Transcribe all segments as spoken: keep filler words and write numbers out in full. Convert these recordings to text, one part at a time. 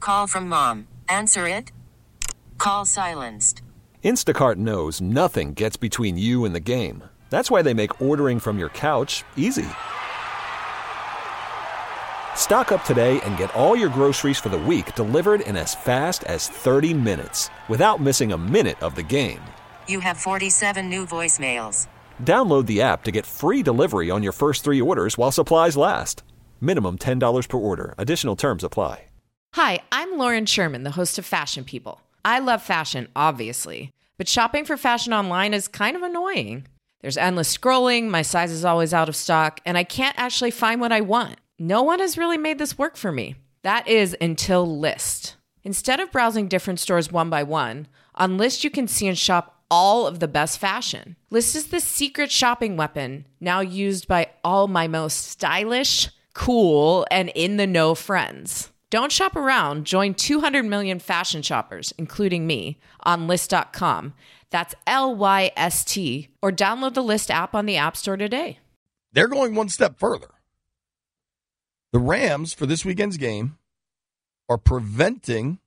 Call from mom. Answer it. Call silenced. Instacart knows nothing gets between you and the game. That's why they make ordering from your couch easy. Stock up today and get all your groceries for the week delivered in as fast as thirty minutes without missing a minute of the game. You have forty-seven new voicemails. Download the app to get free delivery on your first three orders while supplies last. Minimum ten dollars per order. Additional terms apply. Hi, I'm Lauren Sherman, the host of Fashion People. I love fashion, obviously, but shopping for fashion online is kind of annoying. There's endless scrolling, my size is always out of stock, and I can't actually find what I want. No one has really made this work for me. That is until Lyst. Instead of browsing different stores one by one, on Lyst you can see and shop all of the best fashion. Lyst is the secret shopping weapon now used by all my most stylish, cool, and in-the-know friends. Don't shop around. Join two hundred million fashion shoppers, including me, on Lyst dot com. That's L Y S T. Or download the Lyst app on the App Store today. They're going one step further. The Rams, for this weekend's game, are preventing...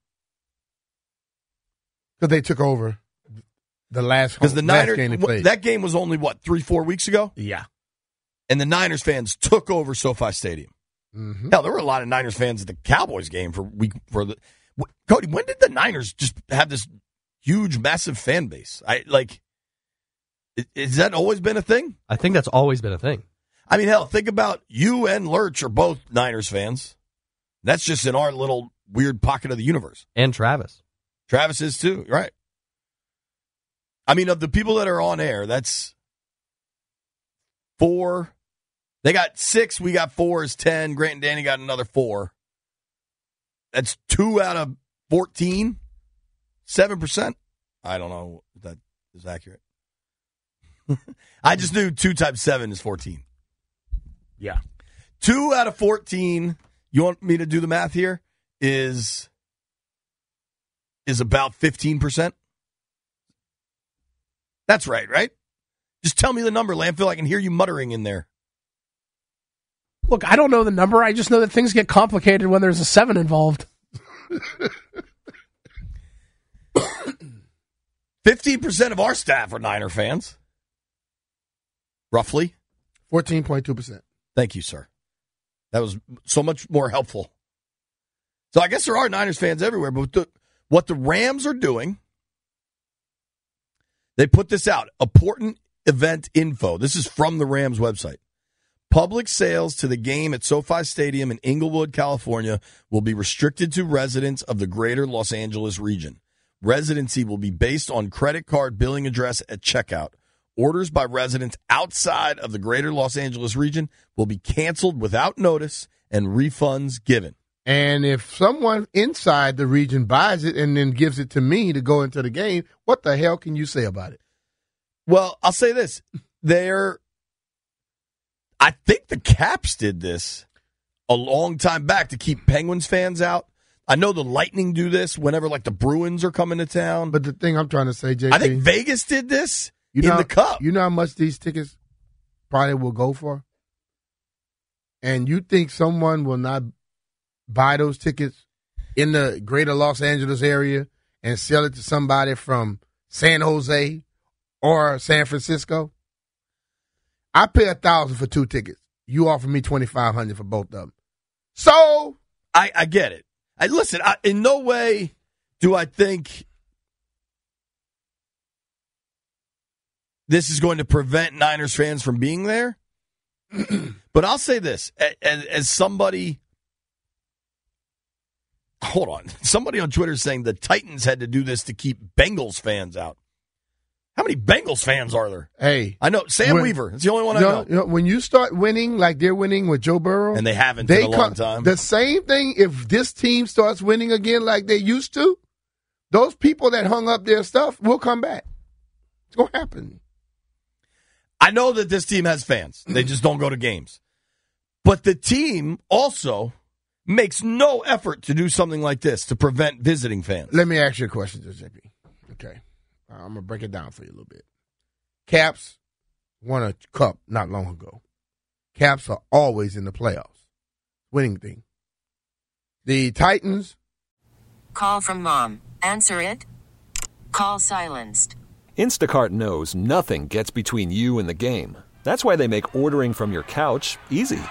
Because they took over the last, Because the last Niners, game they played. That game was only, what, three, four weeks ago? Yeah. And the Niners fans took over SoFi Stadium. Mm-hmm. Hell, there were a lot of Niners fans at the Cowboys game for week for the. Cody, when did the Niners just have this huge, massive fan base? I like. Has that always been a thing? I think that's always been a thing. I mean, hell, think about you and Lurch are both Niners fans. That's just in our little weird pocket of the universe. And Travis. Travis is too, right? I mean, of the people that are on air, that's four. They got six, we got four is ten. Grant and Danny got another four. That's two out of fourteen. seven percent. I don't know if that is accurate. I just knew two times seven is fourteen. Yeah. Two out of fourteen, you want me to do the math here, is, is about fifteen percent. That's right, right? Just tell me the number, Landfill. I can hear you muttering in there. Look, I don't know the number. I just know that things get complicated when there's a seven involved. fifteen percent of our staff are Niner fans. Roughly. fourteen point two percent. Thank you, sir. That was so much more helpful. So I guess there are Niners fans everywhere, but the, what the Rams are doing, they put this out. Important event info. This is from the Rams website. Public sales to the game at SoFi Stadium in Inglewood, California, will be restricted to residents of the greater Los Angeles region. Residency will be based on credit card billing address at checkout. Orders by residents outside of the greater Los Angeles region will be canceled without notice and refunds given. And if someone inside the region buys it and then gives it to me to go into the game, what the hell can you say about it? Well, I'll say this. They're... I think the Caps did this a long time back to keep Penguins fans out. I know the Lightning do this whenever, like, the Bruins are coming to town. But the thing I'm trying to say, J P, I think Vegas did this you in know, the Cup. You know how much these tickets probably will go for? And you think someone will not buy those tickets in the greater Los Angeles area and sell it to somebody from San Jose or San Francisco? I pay a thousand for two tickets. You offer me twenty five hundred for both of them. So I, I get it. I listen. I, in no way do I think this is going to prevent Niners fans from being there. But I'll say this as, as somebody. Hold on. Somebody on Twitter is saying the Titans had to do this to keep Bengals fans out. How many Bengals fans are there? Hey, I know Sam when, Weaver. It's the only one you I know, know. You know. When you start winning like they're winning with Joe Burrow, And they haven't they in a long time. The same thing. If this team starts winning again like they used to, those people that hung up their stuff will come back. It's gonna happen. I know that this team has fans. They just don't go to games. But the team also makes no effort to do something like this to prevent visiting fans. Let me ask you a question, J P. Okay. Uh, I'm going to break it down for you a little bit. Caps won a cup not long ago. Caps are always in the playoffs. Winning thing. The Titans Call from mom. Answer it. Call silenced. Instacart knows nothing gets between you and the game. That's why they make ordering from your couch easy.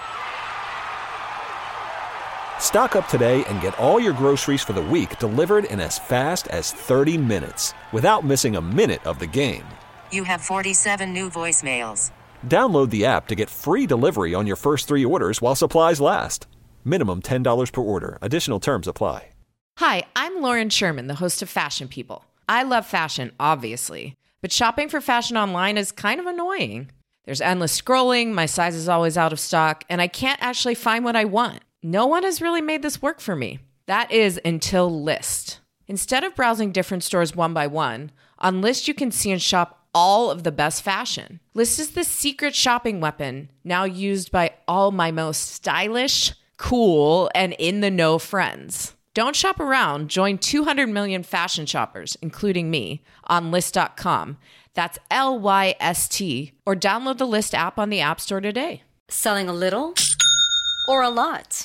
Stock up today and get all your groceries for the week delivered in as fast as thirty minutes without missing a minute of the game. You have forty-seven new voicemails. Download the app to get free delivery on your first three orders while supplies last. Minimum ten dollars per order. Additional terms apply. Hi, I'm Lauren Sherman, the host of Fashion People. I love fashion, obviously, but shopping for fashion online is kind of annoying. There's endless scrolling, my size is always out of stock, and I can't actually find what I want. No one has really made this work for me. That is until Lyst. Instead of browsing different stores one by one, on Lyst you can see and shop all of the best fashion. Lyst is the secret shopping weapon now used by all my most stylish, cool, and in-the-know friends. Don't shop around. Join two hundred million fashion shoppers, including me, on Lyst dot com. That's L Y S T. Or download the Lyst app on the App Store today. Selling a little or a lot?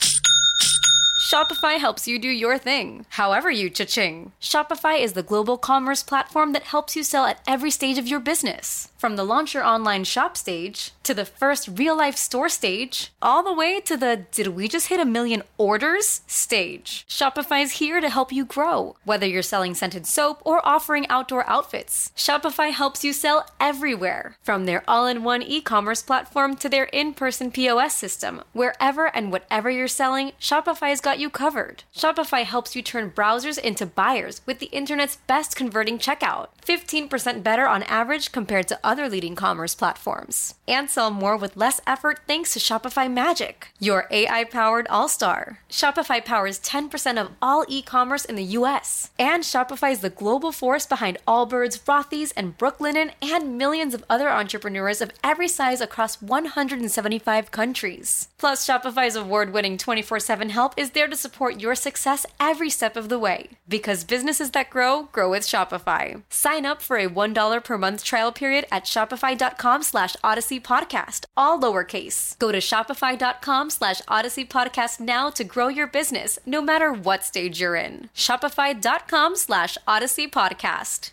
Shopify helps you do your thing, however you cha-ching. Shopify is the global commerce platform that helps you sell at every stage of your business. From the launch your online shop stage, to the first real-life store stage, all the way to the did we just hit a million orders stage. Shopify's here to help you grow. Whether you're selling scented soap or offering outdoor outfits, Shopify helps you sell everywhere. From their all-in-one e-commerce platform to their in-person P O S system, wherever and whatever you're selling, Shopify's got you covered. Shopify helps you turn browsers into buyers with the internet's best converting checkout. fifteen percent better on average compared to other leading commerce platforms. And sell more with less effort thanks to Shopify Magic, your A I-powered all-star. Shopify powers ten percent of all e-commerce in the U S. And Shopify is the global force behind Allbirds, Rothy's, and Brooklinen, and millions of other entrepreneurs of every size across one hundred seventy-five countries. Plus, Shopify's award-winning twenty-four seven help is there to support your success every step of the way. Because businesses that grow, grow with Shopify. Sign up for a one dollar per month trial period at shopify.com slash Odyssey Podcast, all lowercase. Go to shopify.com slash Odyssey Podcast now to grow your business, no matter what stage you're in. Shopify.com slash Odyssey Podcast.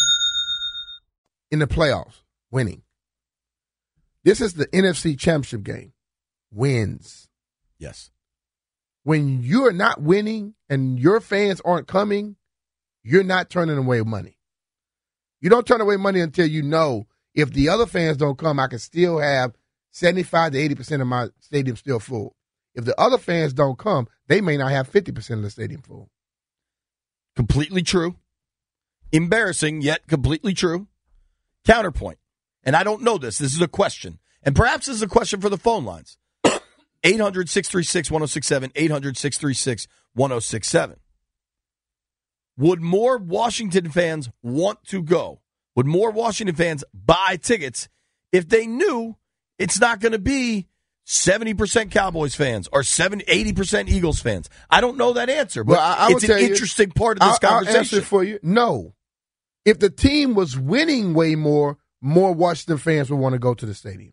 In the playoffs, winning. This is the N F C Championship game. Wins. Yes. When you're not winning and your fans aren't coming, you're not turning away money. You don't turn away money until you know if the other fans don't come, I can still have seventy-five to eighty percent of my stadium still full. If the other fans don't come, they may not have fifty percent of the stadium full. Completely true. Embarrassing, yet completely true. Counterpoint. And I don't know this. This is a question. And perhaps this is a question for the phone lines. eight hundred, six three six, one oh six seven, eight hundred, six three six, one oh six seven. Would more Washington fans want to go? Would more Washington fans buy tickets if they knew it's not going to be seventy percent Cowboys fans or seventy, eighty percent Eagles fans? I don't know that answer, but well, I, I it's an interesting you, part of this I'll, conversation. I'll answer it for you. No. If the team was winning way more, more Washington fans would want to go to the stadium.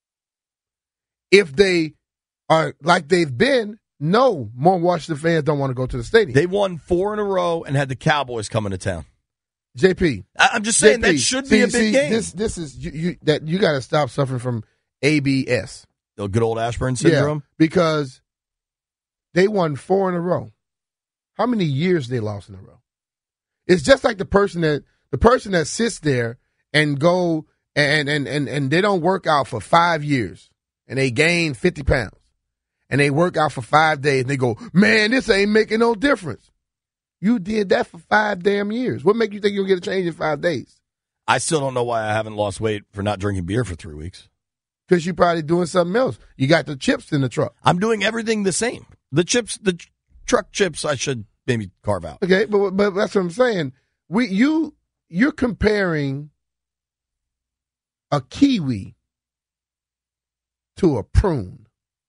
If they are like they've been, no, more Washington fans don't want to go to the stadium. They won four in a row and had the Cowboys coming to town. J P, I'm just saying J P, that should see, be a big see, game. This, this is you, you, that you got to stop suffering from A B S. The good old Ashburn syndrome. Yeah, because they won four in a row. How many years they lost in a row? It's just like the person that the person that sits there and go and and and and they don't work out for five years and they gain fifty pounds and they work out for five days and they go, man, this ain't making no difference. You did that for five damn years. What make you think you'll get a change in five days? I still don't know why I haven't lost weight for not drinking beer for three weeks. Because you're probably doing something else. You got the chips in the truck. I'm doing everything the same. The chips, the tr- truck chips, I should maybe carve out. Okay, but but that's what I'm saying. We you you're comparing a kiwi to a prune.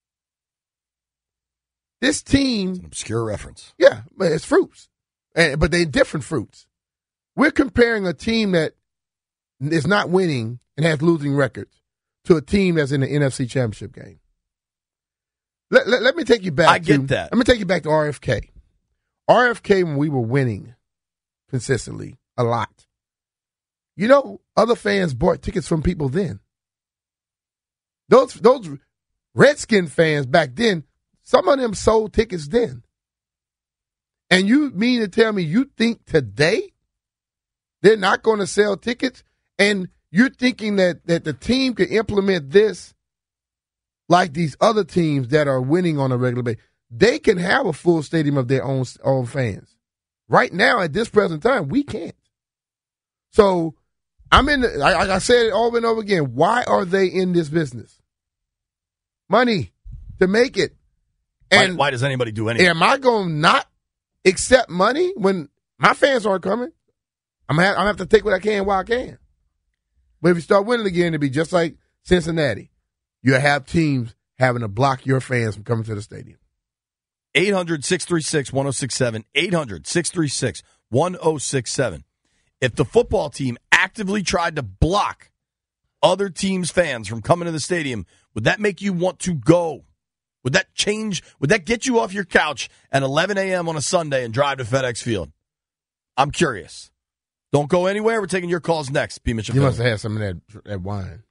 This team, It's an obscure reference. yeah, but it's fruits, and, but they're different fruits. We're comparing a team that is not winning and has losing records to a team that's in the N F C Championship game. Let, let, let me take you back. I get to, that. Let me take you back to R F K. R F K, when we were winning consistently a lot, you know, other fans bought tickets from people then. Those those Redskin fans back then, some of them sold tickets then. And you mean to tell me you think today they're not going to sell tickets? And you're thinking that, that the team could implement this like these other teams that are winning on a regular basis. They can have a full stadium of their own, own fans. Right now, at this present time, we can't. So I'm in the, like I said it over and over again, why are they in this business? Money to make it. And why, why does anybody do anything? Am I going to not accept money when my fans aren't coming? I'm going to have to take what I can while I can. But if you start winning again, it'll be just like Cincinnati. You have teams having to block your fans from coming to the stadium. eight hundred, six three six, one oh six seven. eight hundred, six three six, one oh six seven. If the football team actively tried to block other teams' fans from coming to the stadium, would that make you want to go? Would that change? Would that get you off your couch at eleven a.m. on a Sunday and drive to FedEx Field? I'm curious. Don't go anywhere. We're taking your calls next. P. Mitchell. You must have had some of that, that wine.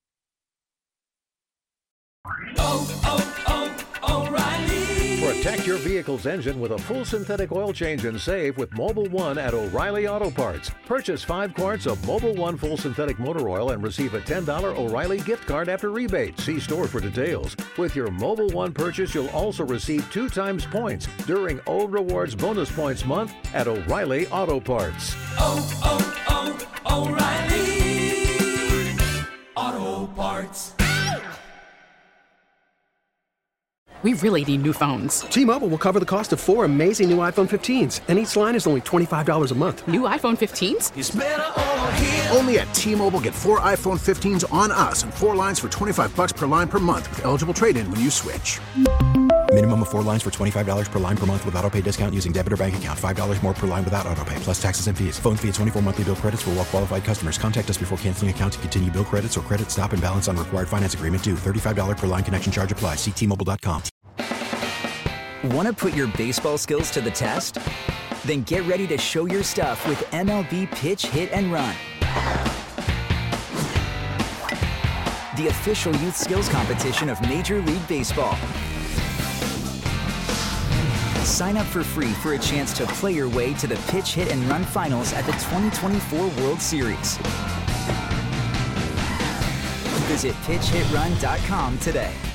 Oh, oh, oh, O'Reilly. Protect your vehicle's engine with a full synthetic oil change and save with Mobil one at O'Reilly Auto Parts. Purchase five quarts of Mobil one full synthetic motor oil and receive a ten dollars O'Reilly gift card after rebate. See store for details. With your Mobil one purchase, you'll also receive two times points during O Rewards Bonus Points Month at O'Reilly Auto Parts. Oh, oh, oh, O'Reilly Auto Parts. We really need new phones. T-Mobile will cover the cost of four amazing new iPhone fifteens, and each line is only twenty-five dollars a month. New iPhone fifteens? It's better over here. Only at T-Mobile, get four iPhone fifteens on us and four lines for twenty-five dollars per line per month with eligible trade-in when you switch. Minimum of four lines for twenty-five dollars per line per month with autopay discount using debit or bank account. five dollars more per line without autopay, plus taxes and fees. Phone fee at twenty-four monthly bill credits for well-qualified customers. Contact us before canceling account to continue bill credits or credit stop and balance on required finance agreement due. thirty-five dollars per line connection charge applies. See T Mobile dot com. Want to put your baseball skills to the test? Then get ready to show your stuff with M L B Pitch, Hit, and Run. The official youth skills competition of Major League Baseball. Sign up for free for a chance to play your way to the Pitch, Hit, and Run finals at the twenty twenty-four World Series. Visit pitch hit run dot com today.